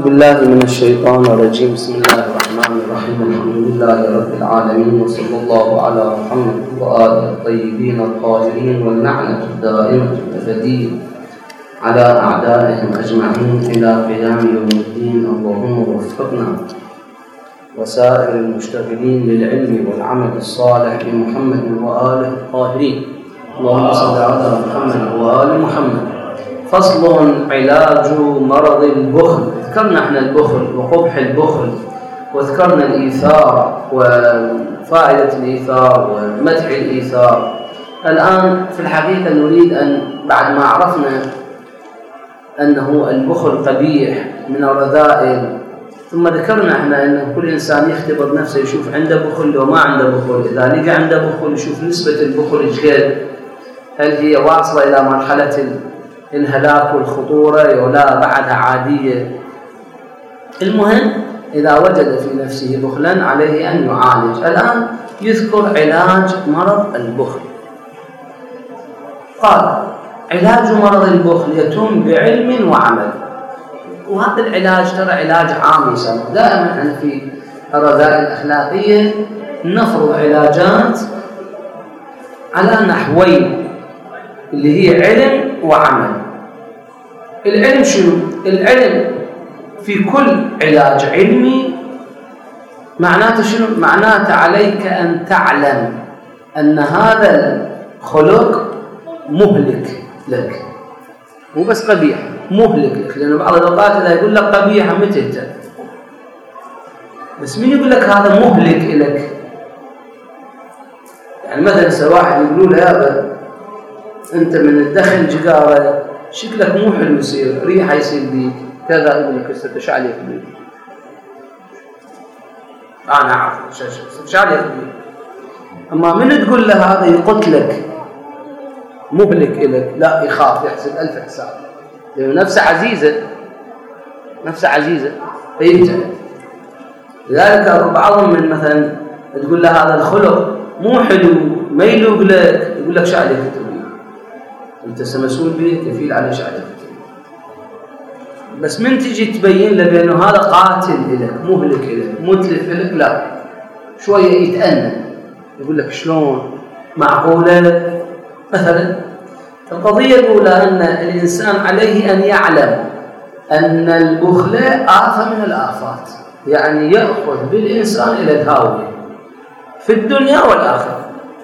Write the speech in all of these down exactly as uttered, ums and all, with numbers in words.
بالله من الشيطان الرجيم. بسم الله الرحمن الرحيم. الحمد لله رب العالمين، وصلى الله على محمد وآله الطيبين الطاهرين، واللعنة الدائمة الأبدية على أعدائهم أجمعين إلى قيام يوم الدين. اللهم وفقنا وسائر المشتغلين للعلم والعمل الصالح بمحمد وآله الطاهرين. اللهم صل على محمد وآل محمد. فصل: علاج مرض البخل. ذكرنا احنا البخل وقبح البخل، وذكرنا الإيثار وفائدة الإيثار ومدح الإيثار. الآن في الحقيقة نريد أن بعد ما عرفنا أنه البخل قبيح من الرذائل، ثم ذكرنا احنا أن كل إنسان يختبر نفسه يشوف عنده بخل وما عنده بخل. إذا لقى عنده بخل يشوف نسبة البخل ايش، هل هي واصلة إلى مرحلة الهلاك والخطورة ولا بعدها عادية. المهم إذا وجد في نفسه بخلا عليه أن يعالج. الآن يذكر علاج مرض البخل. قال: علاج مرض البخل يتم بعلم وعمل. وهذا العلاج ترى علاج عام يسمى. دائما احنا في الرذائل الأخلاقية نفرض علاجات على نحوين اللي هي علم وعمل. العلم شنو؟ العلم في كل علاج علمي معناته شنو؟ معناته عليك أن تعلم أن هذا الخلق مهلك لك، مو بس قبيح، مهلك لك. لأنه بعض الأوقات إذا يقول لك قبيحة متى أنت، بس مين يقول لك هذا مهلك لك؟ يعني مثلا سواء واحد يقولوا له هذا أنت من الدخل جقارة شكلك مو حلو يصير، ريحة يصير بيك كذا، يقول لك ايش عليك بيك؟ أنا أعرف ايش عليك بيك. أما من تقول له هذا يقتلك مهلك إلك، لا، يخاف، يحسب ألف حساب، لأنه نفسه عزيزة، نفسه عزيزة فيبتعد. لذلك بعضهم من مثلا تقول له هذا الخلق مو حلو ما يلوق لك، يقول لك شو عليك أنت مسؤول به، كفيل على شعرك. بس من تجي تبين له بأنه هذا قاتل لك، مهلك لك، متلف لك، لا، شوية يتأنى، يقول لك شلون معقولة. مثلا القضية الأولى أن الإنسان عليه أن يعلم أن البخل آفة من الآفات، يعني يأخذ بالإنسان إلى الهاوية في الدنيا والآخرة.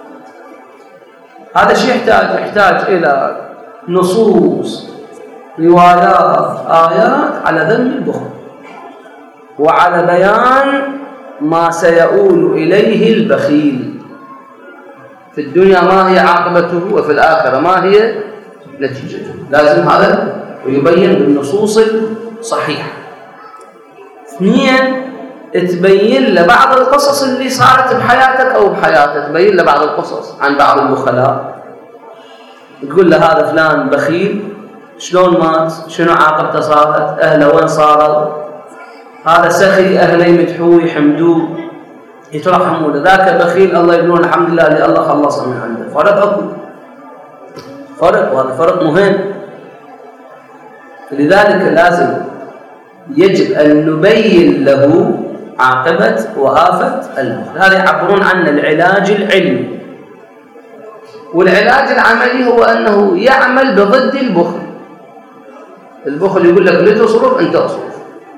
هذا الشيء يحتاج يحتاج إلى نصوص، روايات، آيات على ذم البخل، وعلى بيان ما سيؤول إليه البخيل في الدنيا، ما هي عاقبته، وفي الآخرة ما هي نتيجته. لازم هذا ويبين بالنصوص الصحيحة. اثنين، تبين له بعض القصص اللي صارت بحياتك أو بحياتك، تبين له بعض القصص عن بعض البخلاء، تقول له هذا فلان بخيل، شلون مات، شنو عاقبته صارت، أهله وين صاروا، هذا سخي، أهله يمدحوه يحمدوه يترحموا له، ذاك بخيل الله يقولون الحمد لله اللي الله خلصه من عنده. فرق أكو فرق، وهذا فرق مهم. لذلك لازم يجب أن نبين له عاقبة وآفة البخل. هذا يعبرون عنه العلاج العلمي. والعلاج العملي هو أنه يعمل بضد البخل. البخل يقول لك لتصرف أنت أصرف،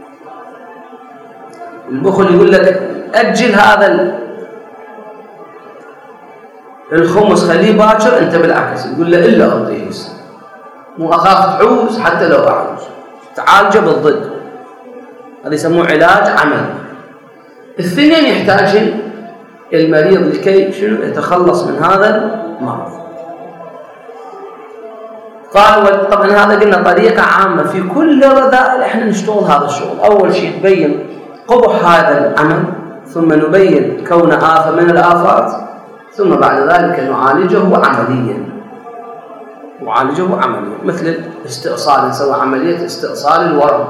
البخل يقول لك أجل هذا الخمس خليه باكر، أنت بالعكس يقول له إلا أعطيه، مو أخاف تعوز حتى لو أعوز، تعالجه بالضد. هذا يسموه علاج عملي. الاثنين يحتاج المريض لكي شنو يتخلص من هذا المرض. قال طبعا هذا قلنا طريقة عامة في كل رذائل احنا نشتغل هذا الشغل. أول شيء تبين قبح هذا العمل، ثم نبين كونه آفة من الآفات، ثم بعد ذلك نعالجه عمليا، نعالجه عمليا مثل الاستئصال، نسوي عملية استئصال الورم.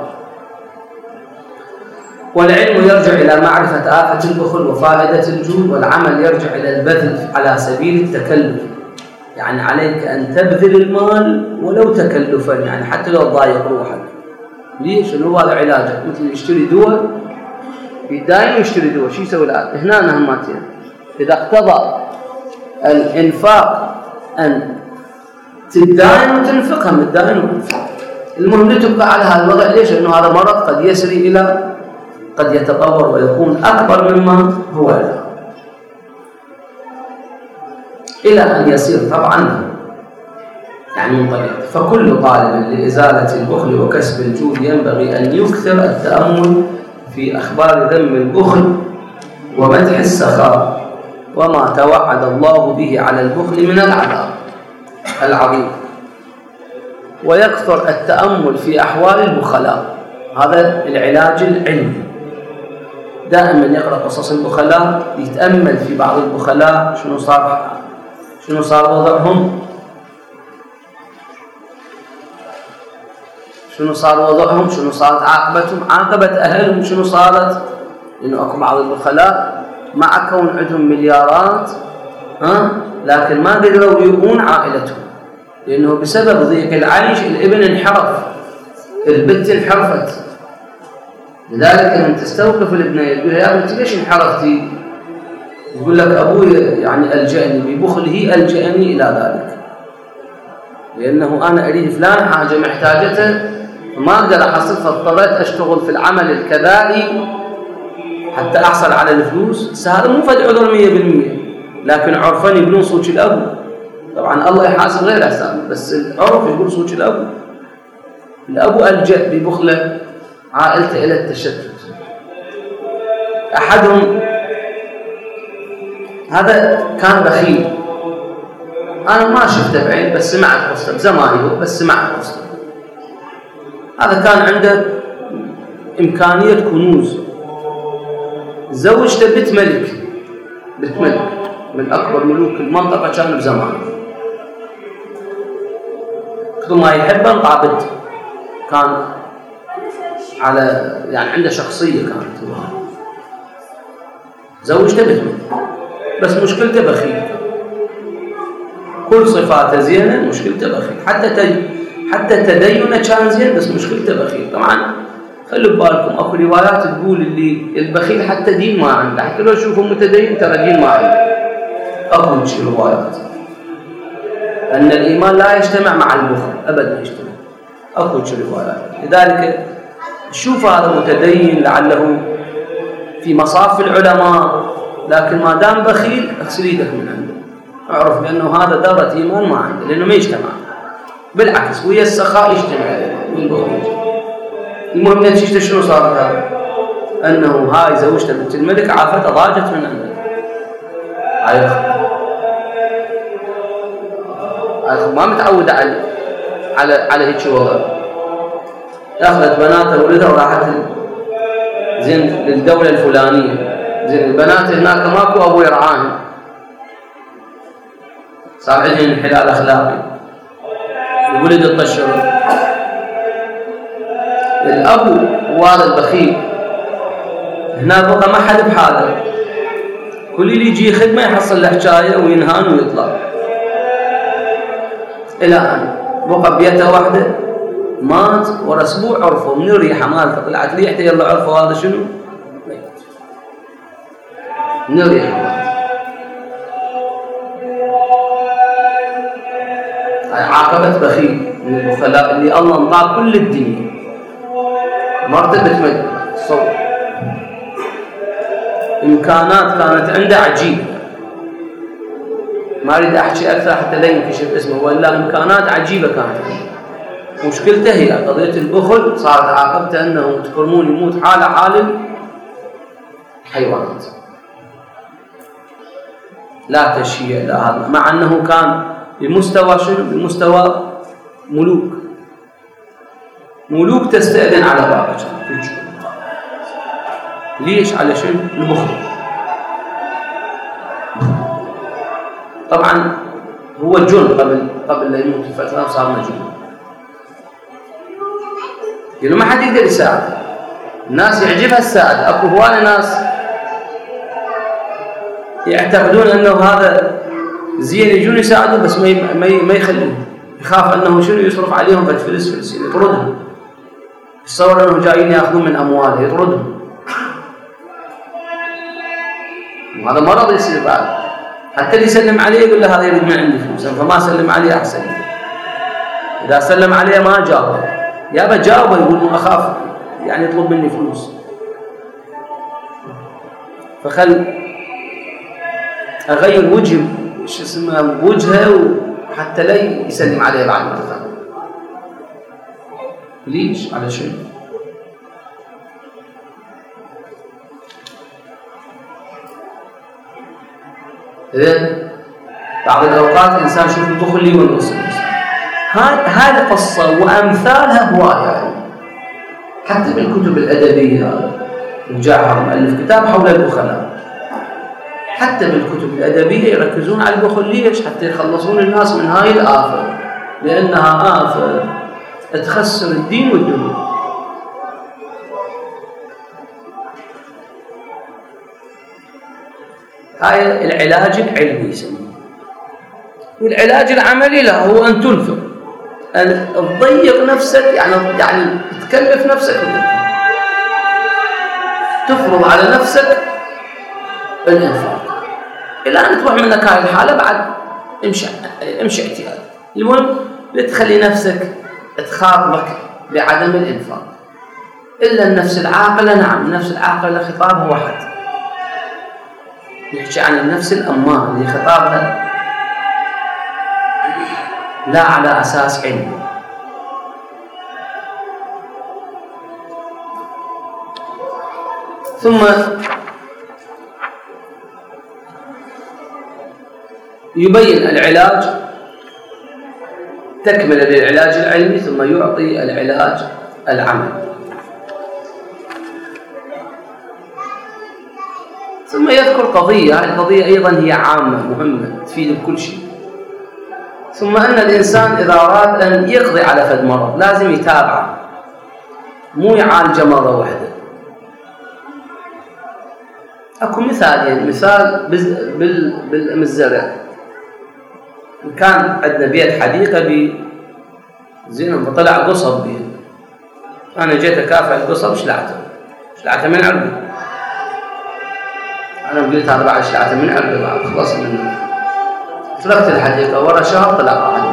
والعلم يرجع إلى معرفة آفة البخل وفائدة الجود، والعمل يرجع إلى البذل على سبيل التكلف، يعني عليك أن تبذل المال ولو تكلفا، يعني حتى لو ضايق روحك ليش؟ لأنه هذا علاجه، مثل يشتري دواء دائما يشتري دواء، شو يسوي الآن؟ هنا نهمتين، إذا اقتضى الإنفاق أن تداين وتنفقها، متداين وتنفق. المهم لا تبقى على هذا الوضع. ليش؟ لأنه هذا مرض قد يسري إلى، قد يتطور ويكون أكبر مما هو الآن، إلى أن يصير طبعا يعني منطلق. فكل طالب لإزالة البخل وكسب الجود ينبغي أن يكثر التأمل في أخبار ذم البخل ومدح السخاء وما توعد الله به على البخل من العذاب العظيم، ويكثر التأمل في أحوال البخلاء. هذا العلاج العلمي، دائما يقرأ قصص البخلاء، يتأمل في بعض البخلاء شنو صار، شنو صار وضعهم، شنو صار وضعهم، شنو صارت عاقبتهم، عاقبة أهلهم شنو صارت. لأنه أكو بعض البخلاء مع كون عندهم مليارات ها لكن ما قدروا يبقون عائلتهم، لأنه بسبب ضيق العيش الابن انحرف، البنت انحرفت. لذلك لما تستوقف الابنية يقول يا بنتي ليش انحرفتي؟ يقول لك أبوي يعني ألجأني ببخله، ألجأني إلى ذلك، لأنه أنا أريد فلان حاجة محتاجته ما أقدر أحصل، فاضطريت أشتغل في العمل الكذائي حتى أحصل على الفلوس. هذا مو فد عذر مية بالمية، لكن عرفاً يقولون صوت الأبو. طبعاً الله يحاسب غير حساب، بس العرف يقول صوت الأبو. الأبو ألجأ ببخله عائلته إلى التشتت. أحدهم هذا كان بخيل، أنا ما شفته بعين بس سمعت قصته بزماني، بس سمعت قصته. هذا كان عنده إمكانية كنوز، زوجته بنت ملك، بنت ملك من أكبر ملوك المنطقة كان بزمانه، كل ما يحب انطى بنت، كان على يعني عنده شخصية كانت، زوجته بنت ملك بس مشكلته بخيل، كل صفاته زينة مشكلته بخيل، حتى تج... حتى تدينه كان زين بس مشكلته بخيل. طبعا خلوا بالكم اكو روايات تقول اللي البخيل حتى دين ما عنده، حتى لو شوفوا متدين ترى دين ما عنده. اكو شي روايات ان الايمان لا يجتمع مع البخل، ابدا يجتمع، اكو شي روايات. لذلك شوف هذا متدين لعله في مصاف العلماء، لكن ما دام بخيل اغسل يدك من عنده، اعرف بانه هذا ذره ايمان ما عنده، لانه ما يجتمع. بالعكس ويا السخاء يجتمع والبخل. المهم نتيجته شنو صارت هذا؟ انه هاي زوجته بنت الملك عافته ضاجت من عنده. هاي ما متعوده على على على هيك وضع. اخذت بناتها ولدها وراحت زين للدوله الفلانيه. زين البنات هناك ماكو ابو يرعاهن، صار عندهم انحلال اخلاقي، الولد يطشروا. الابو وهذا البخيل هنا بقى ما حد بحاله، كل اللي يجي خدمه يحصل له حكايه وينهان ويطلع، الى ان بقى بيته واحده مات ورا اسبوع عرفوا من الريحه مالته، طلعت ريحته يلا عرفوا هذا شنو؟ من الريحه مالته. هاي عاقبه بخيل من البخلاء اللي الله انطاه كل الدنيا، مرتبة مجد صوت، إمكانات كانت عنده عجيبة، ما أريد أحكي أكثر حتى لا ينكشف اسمه، وإلا إمكانات عجيبة كانت عنده. مشكلته هي قضية البخل، صارت عاقبته أنه تكرمون يموت حال حال الحيوانات، لا تشيع لا هذا، مع أنه كان بمستوى شنو؟ بمستوى ملوك، ملوك تستأذن على بابك في الجو. ليش؟ علشان البخل. طبعا هو جن قبل قبل لا يموت بفترة صار مجنون، يعني ما حد يقدر يساعد. الناس يعجبها الساعد، اكو هوايه ناس يعتقدون انه هذا زين يجون يساعدوا بس ما ما يخلوه، يخاف انه شنو يصرف عليهم فلوس فلوس يطردهم. تصور أنهم جايين يأخذون من أمواله يطردهم، وهذا مرض يصير بعد. حتى اللي يسلم عليه يقول له هذا يريد من عندي فلوس، فما سلم عليه أحسن. إذا سلم عليه ما جاوبه، يابا جاوبه يقول أخاف يعني يطلب مني فلوس، فخل أغير وجه شو اسمه وجهه حتى لا يسلم عليه بعد مرة ثانية. ليش؟ على شيء إذن بعض الأوقات الإنسان يشوف البخل لي والنص. هذه قصة وأمثالها هواية يعني. حتى بالكتب الأدبية الجاحظ مؤلف كتاب حول البخلاء، حتى بالكتب الأدبية يركزون على البخل. ليش؟ حتى يخلصون الناس من هاي الآفة، لأنها آفة تخسر الدين والدنيا. هاي العلاج العلمي يسميه، والعلاج العملي لا هو أن تنفق، أن تضيق نفسك يعني يعني تكلف نفسك، تفرض على نفسك الإنفاق إلى أن تروح منك هاي الحالة. بعد امشي امشي اعتياد. المهم لتخلي نفسك تخاطبك بعدم الإنفاق. إلا النفس العاقلة، نعم النفس العاقلة خطابها واحد، يحكي عن النفس الأمارة اللي خطابها لا على أساس علمي. ثم يبين العلاج تكملة للعلاج العلمي، ثم يعطي العلاج العملي، ثم يذكر قضية. هذه القضية أيضا هي عامة مهمة تفيد بكل شيء. ثم أن الإنسان إذا أراد أن يقضي على فد مرض لازم يتابعه، مو يعالج مرة واحدة. أكو مثال يعني مثال بالزرع. كان عندنا بيت حديقة بي زين فطلع قصب بيه، أنا جيت أكافح القصب شلعته شلعته من عرضي. أنا قلت هذا بعد شلعته من عرضي بعد خلص منه. تركت الحديقة ورا شهر طلع واحد.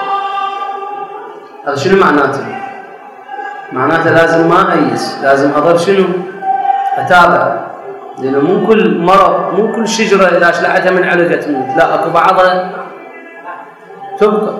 هذا شنو معناته؟ معناته لازم ما أيس، لازم أظل شنو أتابع، لأنه مو كل مرض مو كل شجرة إذا شلعتها من عرقها تموت، لا أكو بعضها تبقى.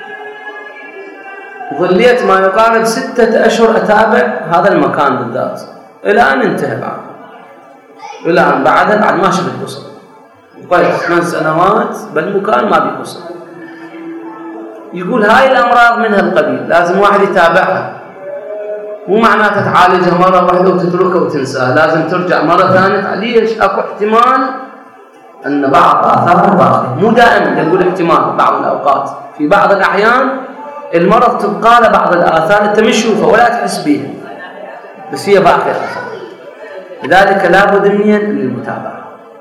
ظليت ما يقارب ستة أشهر أتابع هذا المكان بالذات إلى أن انتهى بعد، إلى أن بعدها بعد ما شفت قصة بقيت ثمان سنوات بالمكان ما بيقصر. يقول هاي الأمراض من هالقبيل لازم واحد يتابعها، مو معناته تعالجها مرة واحدة وتتركها وتنساها، لازم ترجع مرة ثانية. ليش؟ أكو احتمال أن بعض آثارها باقية، مو دائما نقول احتمال، بعض الأوقات في بعض الأحيان المرض تبقى له بعض الآثار أنت مش تشوفها ولا تحس بها بس هي باقية آثار. لذلك لابد من المتابعة.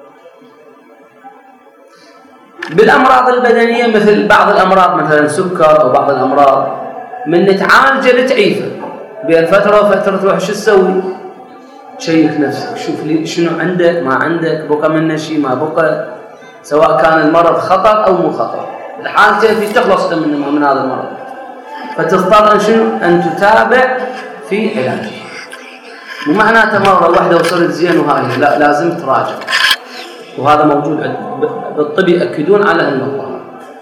بالأمراض البدنية مثل بعض الأمراض مثلا سكر أو بعض الأمراض من نتعالج لتعيفه، بين فترة وفترة تروح شو تسوي؟ تشيك نفسك، شوف لي شنو عندك ما عندك، بقى منه شيء ما بقى، سواء كان المرض خطر أو مو خطر. الحالتين في تخلص من من هذا المرض، فتضطر أن شنو أن تتابع في علاجه. مو معناته مرة واحدة وصلت زين وهاي، لا لازم تراجع. وهذا موجود بالطب يأكدون على أن الله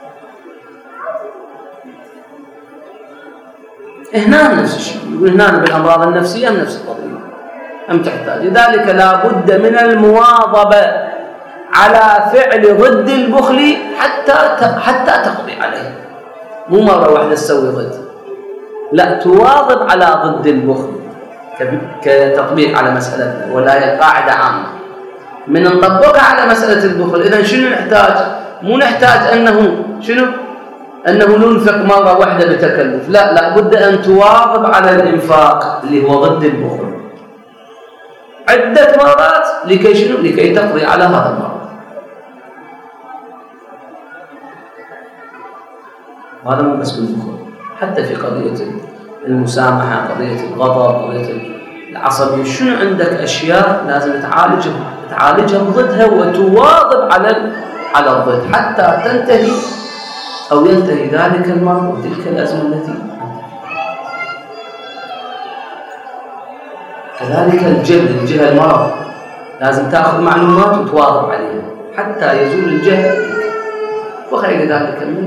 هنا نفس الشيء. يقول هنا بالأمراض النفسية نفس القضية أم تحتاج. لذلك لا بد من المواظبة على فعل ضد البخل حتى حتى تقضي عليه. مو مرة واحدة تسوي ضد، لا تواظب على ضد البخل كتطبيق على مسألتنا، ولا هي قاعدة عامة من نطبقها على مسألة البخل. إذن شنو نحتاج؟ مو نحتاج أنه شنو أنه ننفق مرة واحدة بتكلف، لا لا بد أن تواظب على الإنفاق اللي هو ضد البخل عدة مرات لكي شنو لكي تقضي على هذا المرض. وهذا مو بس بالبخل، حتى في قضية المسامحة، قضية الغضب، قضية العصبية. شنو عندك أشياء لازم تعالج تعالجها ضدها وتواظب على على الضد حتى تنتهي أو ينتهي ذلك المرض وتلك الأزمة التي كذلك الجهل الجهل المرض لازم تأخذ معلومات وتواظب عليها حتى يزول الجهل وغير ذلك منه.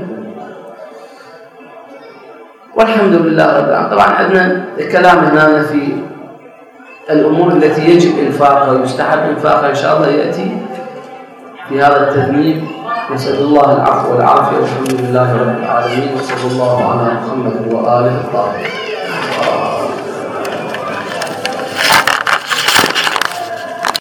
والحمد لله رب العالمين. طبعا عندنا الكلام هنا في الأمور التي يجب إنفاقها ويستحب إنفاقها إن شاء الله يأتي في هذا التذميم. نسأل الله العفو والعافية والحمد لله رب العالمين وصلى الله على محمد وآله الطاهرين.